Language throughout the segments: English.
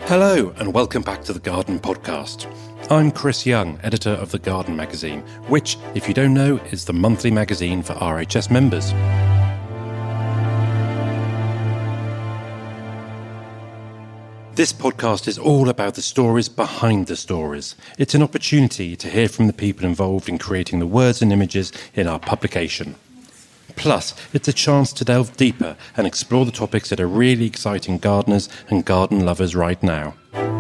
Hello and welcome back to the Garden Podcast. I'm Chris Young, editor of The Garden magazine, which, if you don't know, is the monthly magazine for RHS members. This podcast is all about the stories behind the stories. It's an opportunity to hear from the people involved in creating the words and images in our publication. Plus, it's a chance to delve deeper and explore the topics that are really exciting gardeners and garden lovers right now.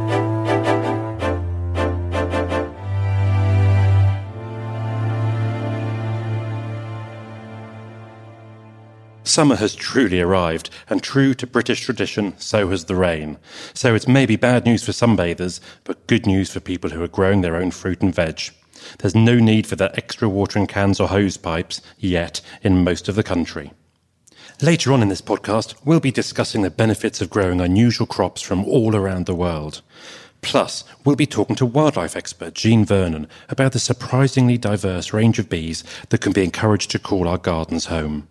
Summer has truly arrived, and true to British tradition, so has the rain. So it's maybe bad news for sunbathers, but good news for people who are growing their own fruit and veg. There's no need for that extra watering cans or hose pipes yet in most of the country. Later on in this podcast, we'll be discussing the benefits of growing unusual crops from all around the world. Plus, we'll be talking to wildlife expert Jean Vernon about the surprisingly diverse range of bees that can be encouraged to call our gardens home.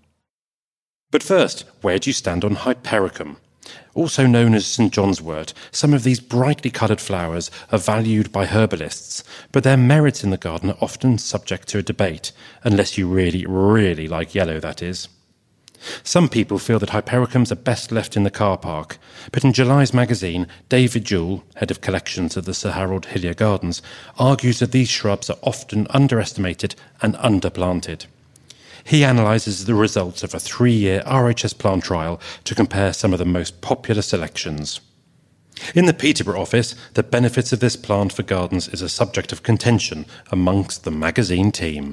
But first, where do you stand on Hypericum? Also known as St John's wort, some of these brightly coloured flowers are valued by herbalists, but their merits in the garden are often subject to a debate, unless you really, really like yellow, that is. Some people feel that Hypericums are best left in the car park, but in July's magazine, David Jewell, head of collections at the Sir Harold Hillier Gardens, argues that these shrubs are often underestimated and underplanted. He analyses the results of a 3-year RHS plant trial to compare some of the most popular selections. In the Peterborough office, the benefits of this plant for gardens is a subject of contention amongst the magazine team.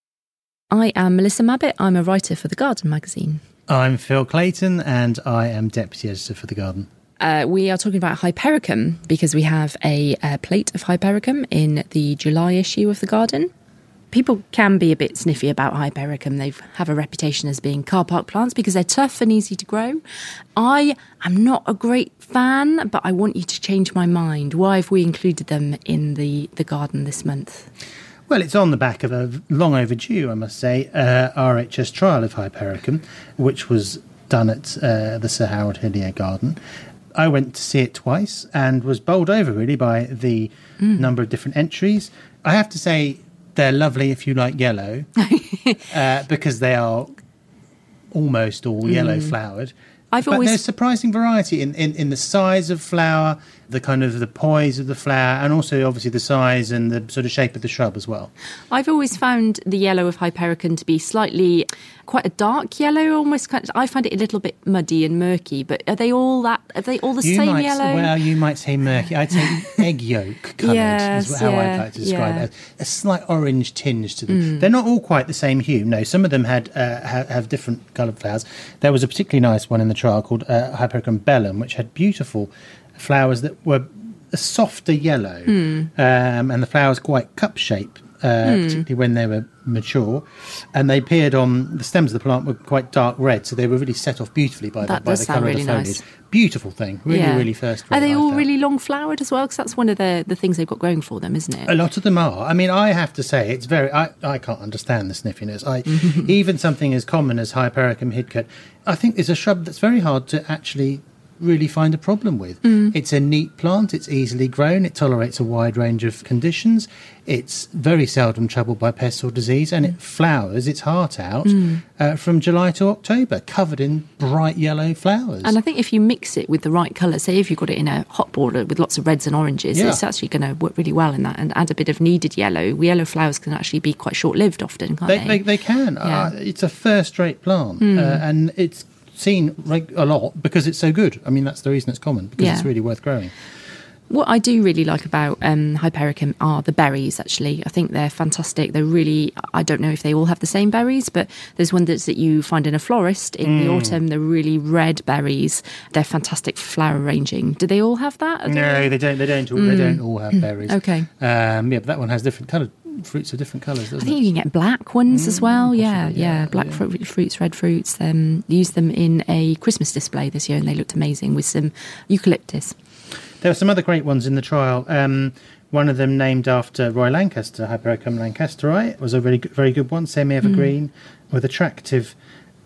I am Melissa Mabbitt. I'm a writer for The Garden magazine. I'm Phil Clayton and I am deputy editor for The Garden. We are talking about Hypericum because we have a plate of Hypericum in the July issue of The Garden. People can be a bit sniffy about Hypericum. They have a reputation as being car park plants because they're tough and easy to grow. I am not a great fan, but I want you to change my mind. Why have we included them in the garden this month? Well, it's on the back of a long overdue, I must say, RHS trial of Hypericum, which was done at the Sir Harold Hillier Garden. I went to see it twice and was bowled over, really, by the number of different entries. I have to say, they're lovely if you like yellow, because they are almost all yellow flowered. There's surprising variety in the size of flower, the kind of the poise of the flower, and also obviously the size and the sort of shape of the shrub as well. I've always found the yellow of Hypericum to be quite a dark yellow, almost. I find it a little bit muddy and murky. But are they all the same yellow? Well, you might say murky. I'd say egg yolk coloured is how I'd like to describe it. A slight orange tinge to them. They're not all quite the same hue. No, some of them have different coloured flowers. There was a particularly nice one in the trial called Hypericum bellum, which had beautiful flowers that were a softer yellow, and the flowers quite cup-shaped, particularly when they were mature, and they appeared on the stems of the plant were quite dark red, so they were really set off beautifully by the colour of the foliage. Nice. Beautiful thing, really first rate. Are they all really long flowered as well? Because that's one of the things they've got going for them, isn't it? A lot of them are. I mean, I have to say, it's very. I can't understand the sniffiness. Even something as common as Hypericum hidcote, I think is a shrub that's very hard to actually really find a problem with. It's a neat plant, it's easily grown, it tolerates a wide range of conditions, it's very seldom troubled by pests or disease, and it flowers its heart out from July to October, covered in bright yellow flowers. And I think if you mix it with the right colour, say if you've got it in a hot border with lots of reds and oranges, it's actually going to work really well in that, and add a bit of needed yellow. Yellow flowers can actually be quite short-lived often, can't they? They can. Yeah. It's a first-rate plant, and it's seen a lot because it's so good. I mean, that's the reason it's common, because it's really worth growing. What I do really like about Hypericum are the berries, actually. I think they're fantastic. They're really, I don't know if they all have the same berries, but there's one that you find in a florist in the autumn. They're really red berries. They're fantastic for flower arranging. Do they all have that? No, they don't. They don't all have berries. Okay. But that one has different coloured fruits of different colours, doesn't it? I think you can get black ones as well. Possibly, black fruits, red fruits. Used them in a Christmas display this year, and they looked amazing with some eucalyptus. There were some other great ones in the trial. One of them named after Roy Lancaster, Hypericum lancasteri, was a very good one, semi-evergreen, with attractive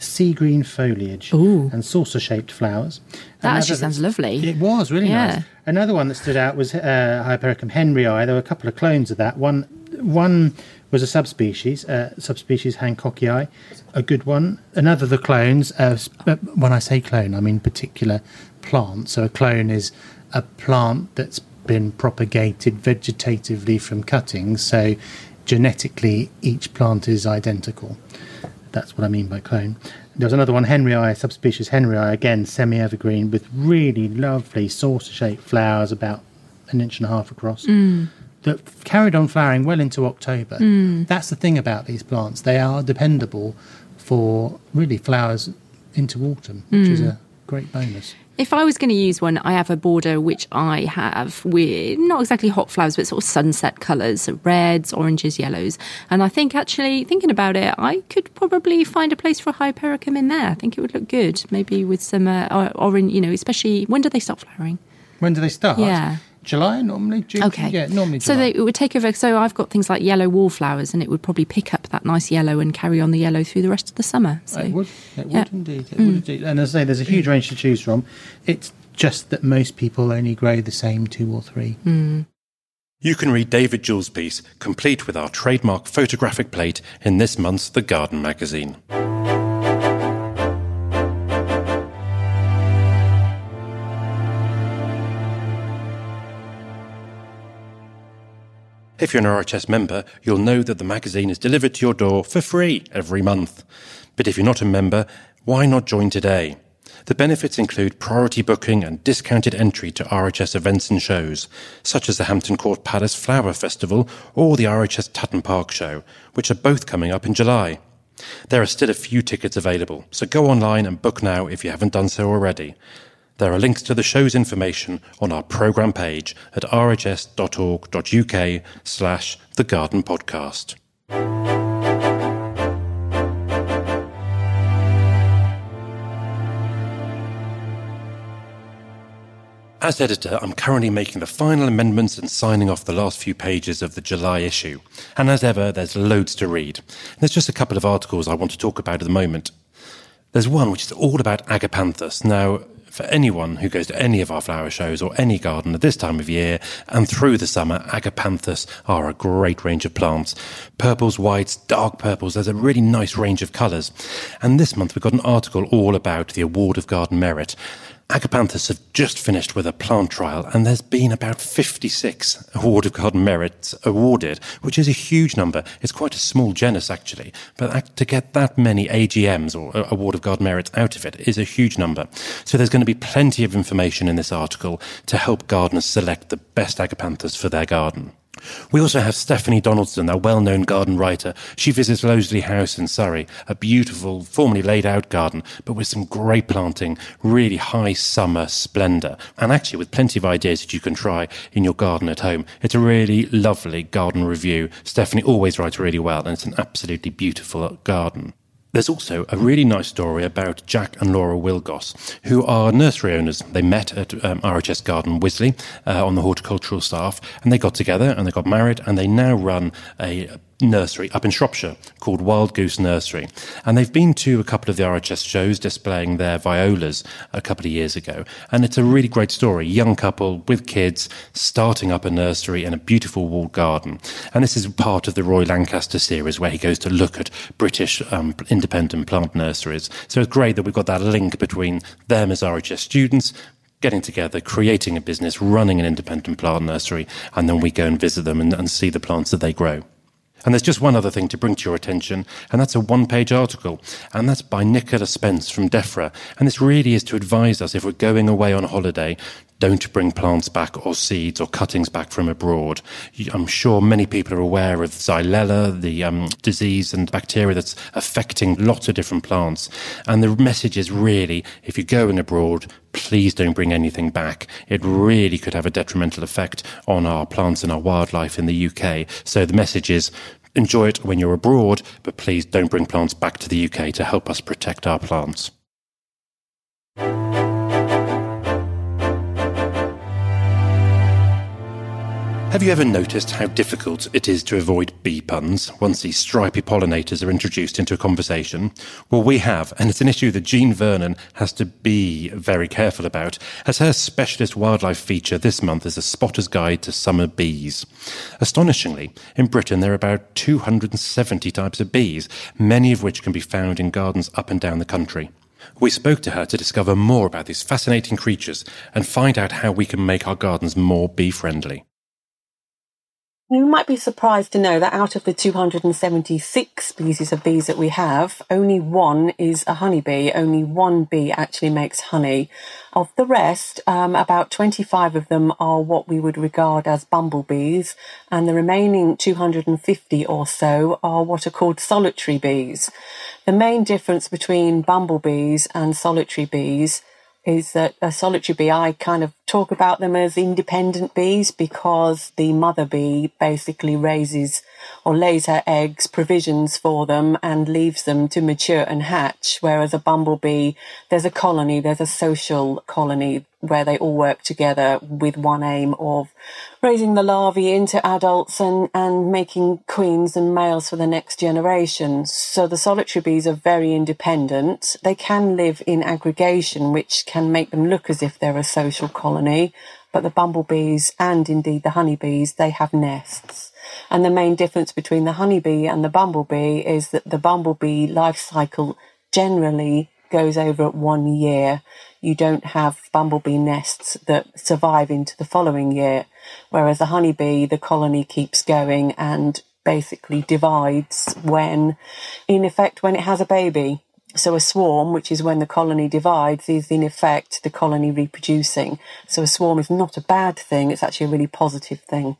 sea green foliage Ooh. and saucer-shaped flowers. That actually sounds lovely. It was really nice. Another one that stood out was Hypericum henryi. There were a couple of clones of that. One was a subspecies Hancockii, a good one. Another of the clones, when I say clone, I mean particular plant. So a clone is a plant that's been propagated vegetatively from cuttings. So genetically, each plant is identical. That's what I mean by clone. There was another one, henryi, subspecies henryi, again semi-evergreen, with really lovely saucer-shaped flowers about 1.5 inches across, that carried on flowering well into October. That's the thing about these plants. They are dependable for really flowers into autumn, which is a great bonus. If I was going to use one, I have a border which I have with not exactly hot flowers, but sort of sunset colours, so reds, oranges, yellows. And I think actually, thinking about it, I could probably find a place for a Hypericum in there. I think it would look good, maybe with some orange, especially, when do they start flowering? When do they start? Yeah. July, normally? June? Okay. Yeah, normally July. So it would take over. So I've got things like yellow wallflowers, and it would probably pick up that nice yellow and carry on the yellow through the rest of the summer. So, it would indeed. It would indeed. And as I say, there's a huge range to choose from. It's just that most people only grow the same 2 or 3. You can read David Jewell's piece, complete with our trademark photographic plate, in this month's The Garden magazine. If you're an RHS member, you'll know that the magazine is delivered to your door for free every month. But if you're not a member, why not join today? The benefits include priority booking and discounted entry to RHS events and shows, such as the Hampton Court Palace Flower Festival or the RHS Tutton Park Show, which are both coming up in July. There are still a few tickets available, so go online and book now if you haven't done so already. There are links to the show's information on our programme page at rhs.org.uk/The Garden Podcast. As editor, I'm currently making the final amendments and signing off the last few pages of the July issue. And as ever, there's loads to read. There's just a couple of articles I want to talk about at the moment. There's one which is all about Agapanthus. Now, for anyone who goes to any of our flower shows or any garden at this time of year and through the summer, Agapanthus are a great range of plants. Purples, whites, dark purples, there's a really nice range of colours. And this month we've got an article all about the Award of Garden Merit. Agapanthus have just finished with a plant trial, and there's been about 56 Award of Garden Merits awarded, which is a huge number. It's quite a small genus, actually, but to get that many AGMs, or Award of Garden Merits, out of it is a huge number. So there's going to be plenty of information in this article to help gardeners select the best Agapanthus for their garden. We also have Stephanie Donaldson, a well-known garden writer. She visits Loseley House in Surrey, a beautiful, formally laid-out garden, but with some great planting, really high summer splendour, and actually with plenty of ideas that you can try in your garden at home. It's a really lovely garden review. Stephanie always writes really well, and it's an absolutely beautiful garden. There's also a really nice story about Jack and Laura Wilgoss, who are nursery owners. They met at RHS Garden Wisley on the horticultural staff, and they got together and they got married, and they now run a nursery up in Shropshire called Wild Goose Nursery. And they've been to a couple of the RHS shows displaying their violas a couple of years ago. And it's a really great story. Young couple with kids starting up a nursery in a beautiful walled garden. And this is part of the Roy Lancaster series where he goes to look at British independent plant nurseries. So it's great that we've got that link between them as RHS students, getting together, creating a business, running an independent plant nursery, and then we go and visit them and see the plants that they grow. And there's just one other thing to bring to your attention, and that's a one-page article, and that's by Nicola Spence from DEFRA. And this really is to advise us, if we're going away on holiday, don't bring plants back or seeds or cuttings back from abroad. I'm sure many people are aware of Xylella, the disease and bacteria that's affecting lots of different plants. And the message is really, if you're going abroad, please don't bring anything back. It really could have a detrimental effect on our plants and our wildlife in the UK. So the message is, enjoy it when you're abroad, but please don't bring plants back to the UK to help us protect our plants. Have you ever noticed how difficult it is to avoid bee puns once these stripy pollinators are introduced into a conversation? Well, we have, and it's an issue that Jean Vernon has to be very careful about, as her specialist wildlife feature this month is a spotter's guide to summer bees. Astonishingly, in Britain there are about 270 types of bees, many of which can be found in gardens up and down the country. We spoke to her to discover more about these fascinating creatures and find out how we can make our gardens more bee-friendly. You might be surprised to know that out of the 276 species of bees that we have, only one is a honeybee. Only one bee actually makes honey. Of the rest, about 25 of them are what we would regard as bumblebees, and the remaining 250 or so are what are called solitary bees. The main difference between bumblebees and solitary bees is that a solitary bee, I kind of talk about them as independent bees because the mother bee basically raises or lays her eggs, provisions for them and leaves them to mature and hatch. Whereas a bumblebee, there's a colony, there's a social colony where they all work together with one aim of raising the larvae into adults and making queens and males for the next generation. So the solitary bees are very independent. They can live in aggregation, which can make them look as if they're a social colony. But the bumblebees and indeed the honeybees, they have nests. And the main difference between the honeybee and the bumblebee is that the bumblebee life cycle generally goes over 1 year. You don't have bumblebee nests that survive into the following year, whereas the honeybee, the colony keeps going and basically divides when it has a baby. So a swarm, which is when the colony divides, is in effect the colony reproducing. So a swarm is not a bad thing, it's actually a really positive thing.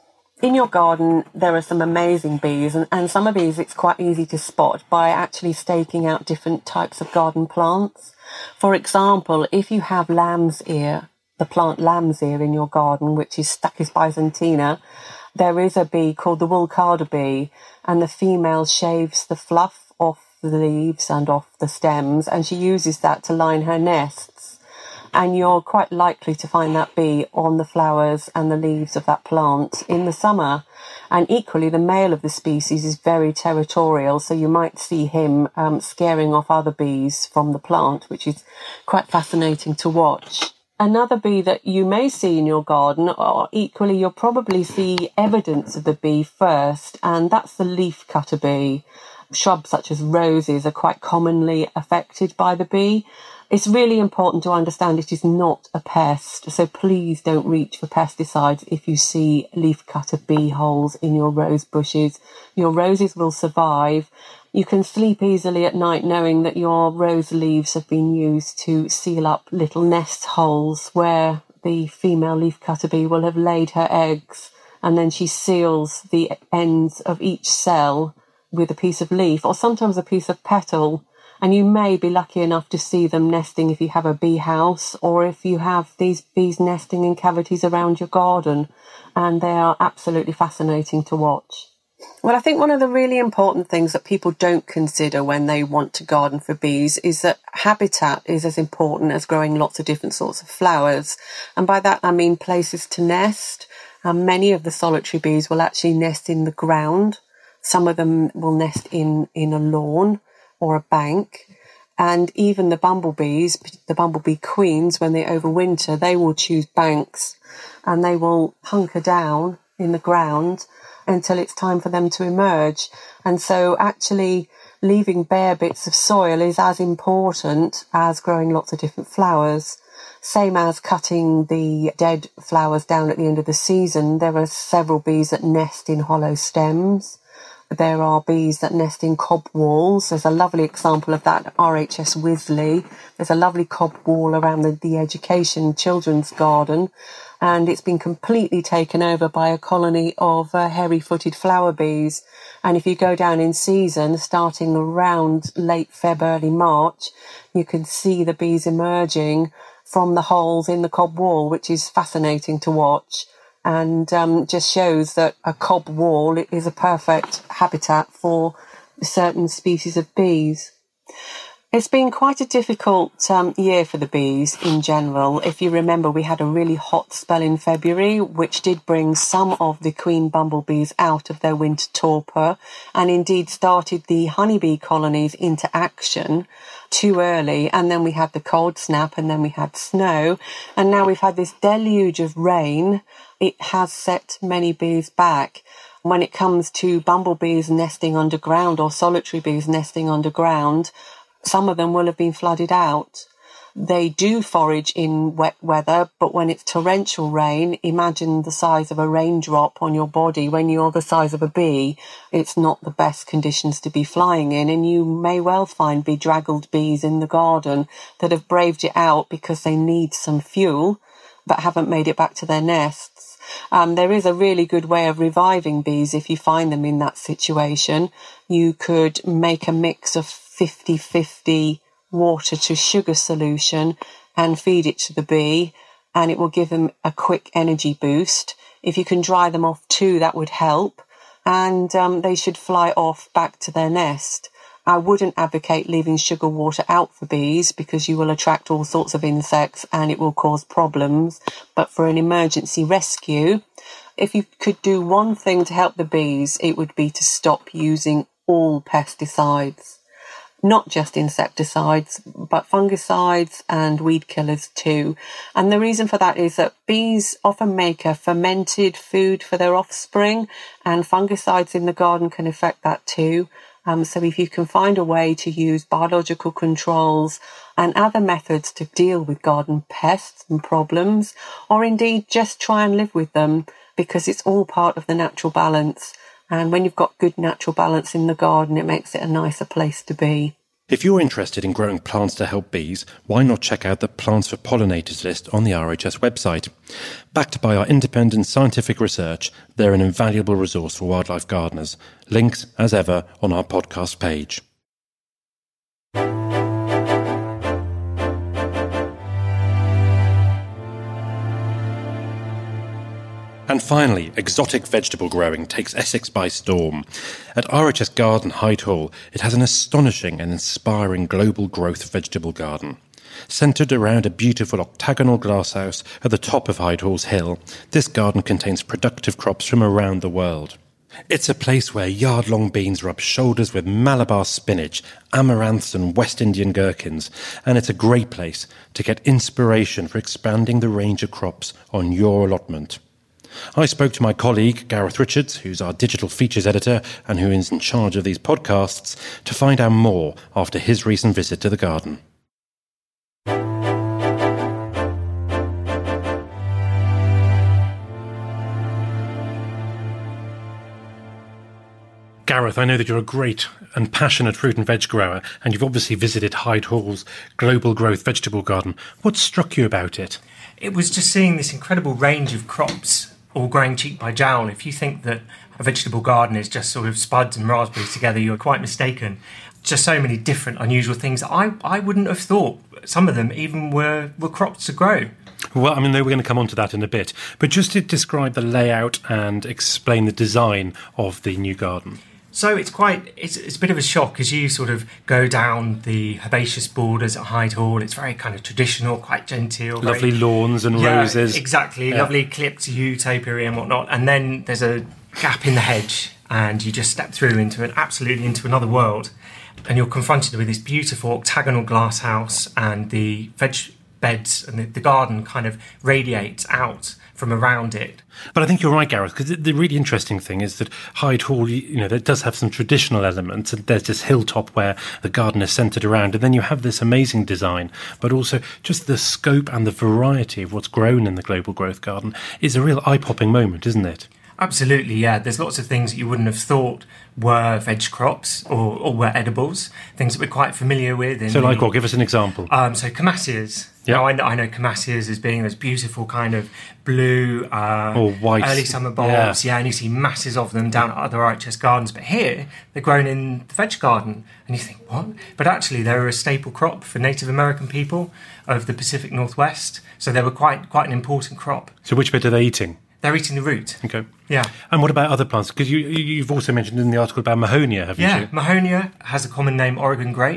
In your garden, there are some amazing bees, and some of these it's quite easy to spot by actually staking out different types of garden plants. For example, if you have lamb's ear, the plant lamb's ear in your garden, which is Stachys byzantina, there is a bee called the wool carder bee, and the female shaves the fluff off the leaves and off the stems, and she uses that to line her nests. And you're quite likely to find that bee on the flowers and the leaves of that plant in the summer. And equally, the male of the species is very territorial, so you might see him scaring off other bees from the plant, which is quite fascinating to watch. Another bee that you may see in your garden, or equally you'll probably see evidence of the bee first, and that's the leafcutter bee. Shrubs such as roses are quite commonly affected by the bee. It's really important to understand it is not a pest, so please don't reach for pesticides if you see leafcutter bee holes in your rose bushes. Your roses will survive. You can sleep easily at night knowing that your rose leaves have been used to seal up little nest holes where the female leafcutter bee will have laid her eggs, and then she seals the ends of each cell with a piece of leaf or sometimes a piece of petal. And you may be lucky enough to see them nesting if you have a bee house or if you have these bees nesting in cavities around your garden. And they are absolutely fascinating to watch. Well, I think one of the really important things that people don't consider when they want to garden for bees is that habitat is as important as growing lots of different sorts of flowers. And by that, I mean places to nest. Many of the solitary bees will actually nest in the ground. Some of them will nest in a lawn or a bank, and even the bumblebees, the bumblebee queens, when they overwinter, they will choose banks and they will hunker down in the ground until it's time for them to emerge. And so actually leaving bare bits of soil is as important as growing lots of different flowers. Same as cutting the dead flowers down at the end of the season. There are several bees that nest in hollow stems. There are bees that nest in cob walls. There's a lovely example of that at RHS Wisley. There's a lovely cob wall around the education children's garden, and it's been completely taken over by a colony of hairy-footed flower bees. And if you go down in season, starting around late Feb, early March, you can see the bees emerging from the holes in the cob wall, which is fascinating to watch. And just shows that a cob wall is a perfect habitat for certain species of bees. It's been quite a difficult year for the bees in general. If you remember, we had a really hot spell in February, which did bring some of the queen bumblebees out of their winter torpor and indeed started the honeybee colonies into action too early. And then we had the cold snap, and then we had snow, and now we've had this deluge of rain. It has set many bees back. When it comes to bumblebees nesting underground or solitary bees nesting underground, some of them will have been flooded out. They do forage in wet weather, but when it's torrential rain, imagine the size of a raindrop on your body. When you're the size of a bee, it's not the best conditions to be flying in, and you may well find bedraggled bees in the garden that have braved it out because they need some fuel, but haven't made it back to their nests. There is a really good way of reviving bees if you find them in that situation. You could make a mix of 50-50 water to sugar solution and feed it to the bee, and it will give them a quick energy boost. If you can dry them off too, that would help, and they should fly off back to their nest. I wouldn't advocate leaving sugar water out for bees because you will attract all sorts of insects and it will cause problems. But for an emergency rescue, if you could do one thing to help the bees, it would be to stop using all pesticides. Not just insecticides, but fungicides and weed killers too. And the reason for that is that bees often make a fermented food for their offspring, and fungicides in the garden can affect that too. So if you can find a way to use biological controls and other methods to deal with garden pests and problems, or indeed just try and live with them, because it's all part of the natural balance. And when you've got good natural balance in the garden, it makes it a nicer place to be. If you're interested in growing plants to help bees, why not check out the Plants for Pollinators list on the RHS website? Backed by our independent scientific research, they're an invaluable resource for wildlife gardeners. Links, as ever, on our podcast page. And finally, exotic vegetable growing takes Essex by storm. At RHS Garden, Hyde Hall, it has an astonishing and inspiring global growth vegetable garden. Centred around a beautiful octagonal glasshouse at the top of Hyde Hall's hill, this garden contains productive crops from around the world. It's a place where yard-long beans rub shoulders with Malabar spinach, amaranths and West Indian gherkins, and it's a great place to get inspiration for expanding the range of crops on your allotment. I spoke to my colleague, Gareth Richards, who's our digital features editor and who is in charge of these podcasts, to find out more after his recent visit to the garden. Gareth, I know that you're a great and passionate fruit and veg grower, and you've obviously visited Hyde Hall's Global Growth Vegetable Garden. What struck you about it? It was just seeing this incredible range of crops all growing cheek by jowl. If you think that a vegetable garden is just sort of spuds and raspberries together, you're quite mistaken. Just so many different, unusual things that I wouldn't have thought some of them even were crops to grow. Well, I mean, we're going to come on to that in a bit, but just to describe the layout and explain the design of the new garden. So it's a bit of a shock as you sort of go down the herbaceous borders at Hyde Hall. It's very kind of traditional, quite genteel. Lovely lawns and roses. Exactly. Yeah. Lovely clipped yew, topiary and whatnot. And then there's a gap in the hedge and you just step through into another world. And you're confronted with this beautiful octagonal glass house, and the veg beds and the garden kind of radiates out from around it. But I think you're right, Gareth, because the really interesting thing is that Hyde Hall, that does have some traditional elements, and there's this hilltop where the garden is centred around, and then you have this amazing design, but also just the scope and the variety of what's grown in the Global Growth Garden is a real eye-popping moment, isn't it? Absolutely, yeah. There's lots of things that you wouldn't have thought were veg crops or were edibles, things that we're quite familiar with. So like what? Give us an example. So Camasias. Yep. Now, I know Camasias as being those beautiful kind of blue or white early summer bulbs, and you see masses of them down at other RHS gardens. But here, they're grown in the veg garden. And you think, what? But actually, they're a staple crop for Native American people of the Pacific Northwest. So they were quite an important crop. So which bit are they eating? They're eating the root. Okay. Yeah. And what about other plants? Because you've also mentioned in the article about Mahonia, haven't you? Yeah, Mahonia has a common name, Oregon grape.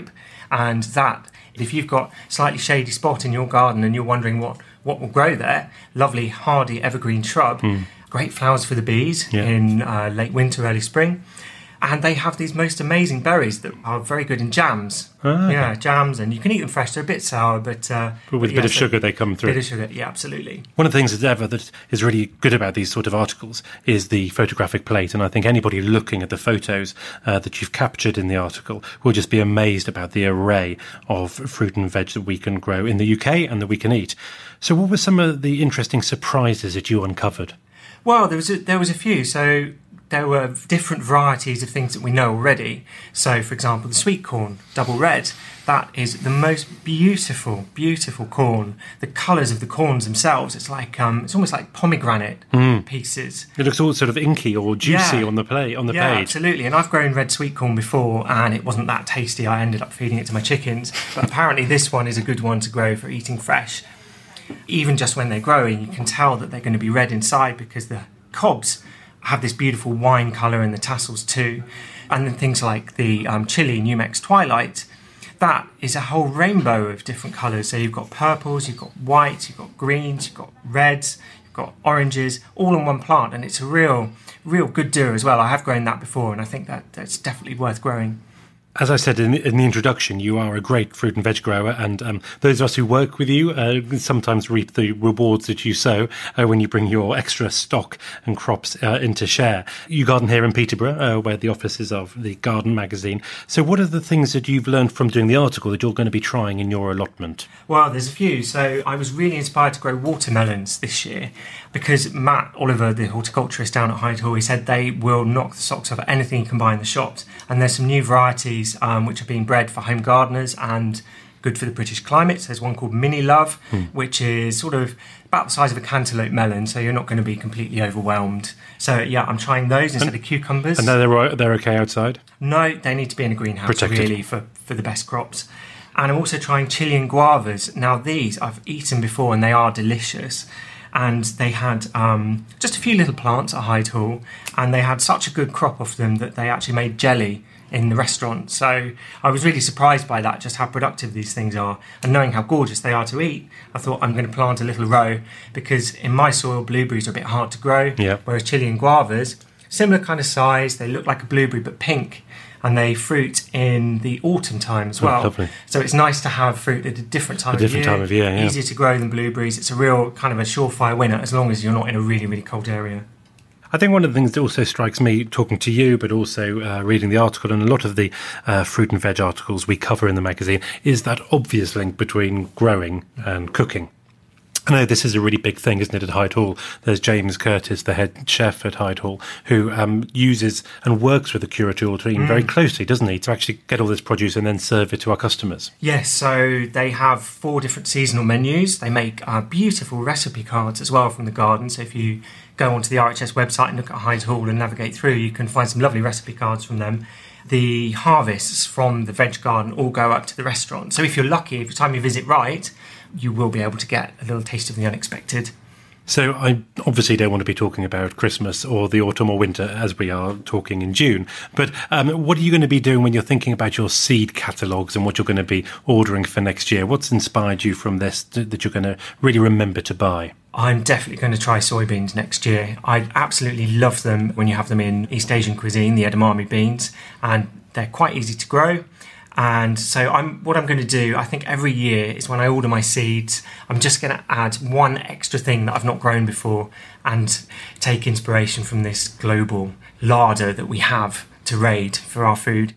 And that, if you've got a slightly shady spot in your garden and you're wondering what will grow there, lovely hardy evergreen shrub, great flowers for the bees in late winter, early spring. And they have these most amazing berries that are very good in jams. Yeah, jams, and you can eat them fresh. They're a bit sour, but with a bit of sugar they come through. Bit of sugar, yeah, absolutely. One of the things that is really good about these sort of articles is the photographic plate, and I think anybody looking at the photos that you've captured in the article will just be amazed about the array of fruit and veg that we can grow in the UK and that we can eat. So what were some of the interesting surprises that you uncovered? Well, there was a few. So there were different varieties of things that we know already. So, for example, the sweet corn, double red, that is the most beautiful, beautiful corn. The colours of the corns themselves, it's like it's almost like pomegranate pieces. It looks all sort of inky or juicy on the page. Yeah, absolutely. And I've grown red sweet corn before, and it wasn't that tasty. I ended up feeding it to my chickens. But apparently this one is a good one to grow for eating fresh. Even just when they're growing, you can tell that they're going to be red inside because the cobs have this beautiful wine colour and the tassels too. And then things like the chili Numex Twilight, that is a whole rainbow of different colours. So you've got purples, you've got whites, you've got greens, you've got reds, you've got oranges, all on one plant. And it's a real good doer as well. I have grown that before, and I think that's definitely worth growing. As I said in the introduction, you are a great fruit and veg grower, and those of us who work with you sometimes reap the rewards that you sow when you bring your extra stock and crops into share. You garden here in Peterborough, where the office is of the Garden magazine. So what are the things that you've learned from doing the article that you're going to be trying in your allotment? Well, there's a few. So I was really inspired to grow watermelons this year because Matt Oliver, the horticulturist down at Hyde Hall, he said they will knock the socks off anything you can buy in the shops. And there's some new varieties which are being bred for home gardeners and good for the British climate. So there's one called Mini Love, which is sort of about the size of a cantaloupe melon, so you're not going to be completely overwhelmed. So yeah, I'm trying those instead of cucumbers. And they're okay outside? No, they need to be in a greenhouse Protected. Really for the best crops. And I'm also trying Chilean guavas. Now these I've eaten before and they are delicious. And they had just a few little plants at Hyde Hall, and they had such a good crop of them that they actually made jelly in the restaurant. So I was really surprised by that, just how productive these things are. And knowing how gorgeous they are to eat, I thought I'm going to plant a little row, because in my soil, blueberries are a bit hard to grow, whereas Chilean guavas, similar kind of size, they look like a blueberry but pink, and they fruit in the autumn time as well. Lovely. So it's nice to have fruit at a different time of year. Yeah. Easier to grow than blueberries. It's a real kind of a surefire winner as long as you're not in a really, really cold area. I think one of the things that also strikes me talking to you, but also reading the article and a lot of the fruit and veg articles we cover in the magazine, is that obvious link between growing and cooking. I know this is a really big thing, isn't it, at Hyde Hall? There's James Curtis, the head chef at Hyde Hall, who uses and works with the curatorial team very closely, doesn't he, to actually get all this produce and then serve it to our customers? Yes, so they have 4 different seasonal menus. They make beautiful recipe cards as well from the garden. So if you go onto the RHS website and look at Hyde Hall and navigate through, you can find some lovely recipe cards from them. The harvests from the veg garden all go up to the restaurant. So if you're lucky, every time you visit Wright, you will be able to get a little taste of the unexpected. So I obviously don't want to be talking about Christmas or the autumn or winter as we are talking in June. But what are you going to be doing when you're thinking about your seed catalogues and what you're going to be ordering for next year? What's inspired you from this that you're going to really remember to buy? I'm definitely going to try soybeans next year. I absolutely love them when you have them in East Asian cuisine, the edamame beans, and they're quite easy to grow. And so what I'm going to do, I think every year is when I order my seeds, I'm just going to add one extra thing that I've not grown before and take inspiration from this global larder that we have to raid for our food.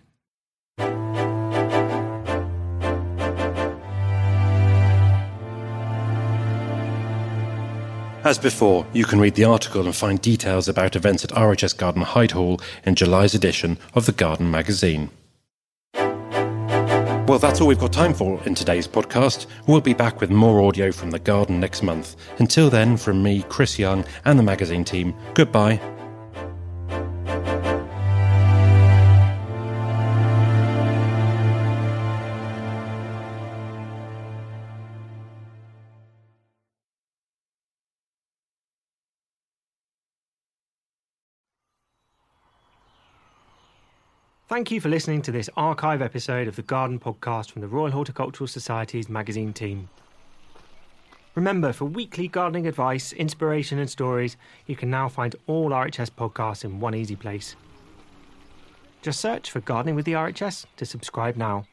As before, you can read the article and find details about events at RHS Garden Hyde Hall in July's edition of the Garden magazine. Well, that's all we've got time for in today's podcast. We'll be back with more audio from the garden next month. Until then, from me, Chris Young, and the magazine team, goodbye. Thank you for listening to this archive episode of the Garden Podcast from the Royal Horticultural Society's magazine team. Remember, for weekly gardening advice, inspiration and stories, you can now find all RHS podcasts in one easy place. Just search for Gardening with the RHS to subscribe now.